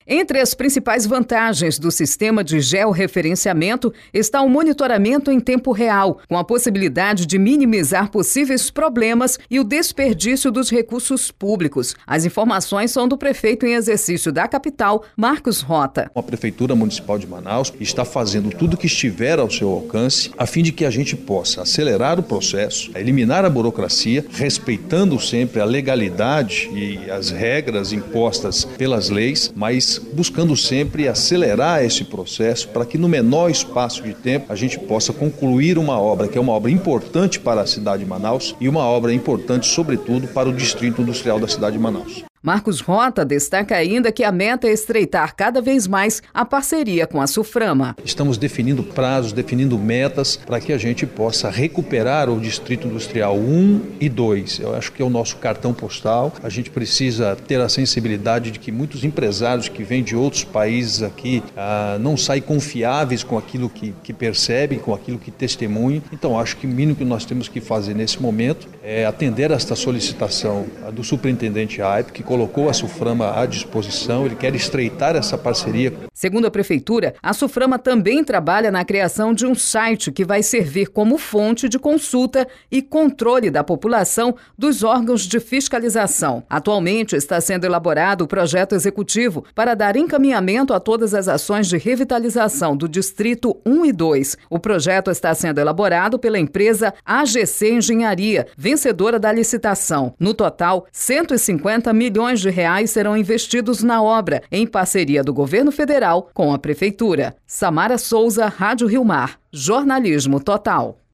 Entre as principais vantagens do sistema de georreferenciamento está o monitoramento em tempo real, com a possibilidade de minimizar possíveis problemas e o desperdício dos recursos públicos. As informações são do prefeito em exercício da capital, Marcos Rota. A Prefeitura Municipal de Manaus está fazendo tudo o que estiver ao seu alcance, a fim de que a gente possa acelerar o processo, eliminar a burocracia, respeitando sempre a legalidade e as regras impostas pelas leis, mas buscando sempre acelerar esse processo para que no menor espaço de tempo a gente possa concluir uma obra que é uma obra importante para a cidade de Manaus e uma obra importante, sobretudo, para o Distrito Industrial da cidade de Manaus. Marcos Rota destaca ainda que a meta é estreitar cada vez mais a parceria com a Suframa. Estamos definindo prazos, definindo metas para que a gente possa recuperar o Distrito Industrial 1 e 2. Eu acho que é o nosso cartão postal. A gente precisa ter a sensibilidade de que muitos empresários que vêm de outros países aqui não saem confiáveis com aquilo que percebem, com aquilo que testemunham. Então, acho que o mínimo que nós temos que fazer nesse momento é atender esta solicitação do superintendente AIP, que colocou a Suframa à disposição, ele quer estreitar essa parceria. Segundo a Prefeitura, a Suframa também trabalha na criação de um site que vai servir como fonte de consulta e controle da população dos órgãos de fiscalização. Atualmente está sendo elaborado o projeto executivo para dar encaminhamento a todas as ações de revitalização do Distrito 1 e 2. O projeto está sendo elaborado pela empresa AGC Engenharia, vencedora da licitação. No total, 150 milhões de reais serão investidos na obra, em parceria do governo federal com a Prefeitura. Samara Souza, Rádio Rio Mar. Jornalismo Total.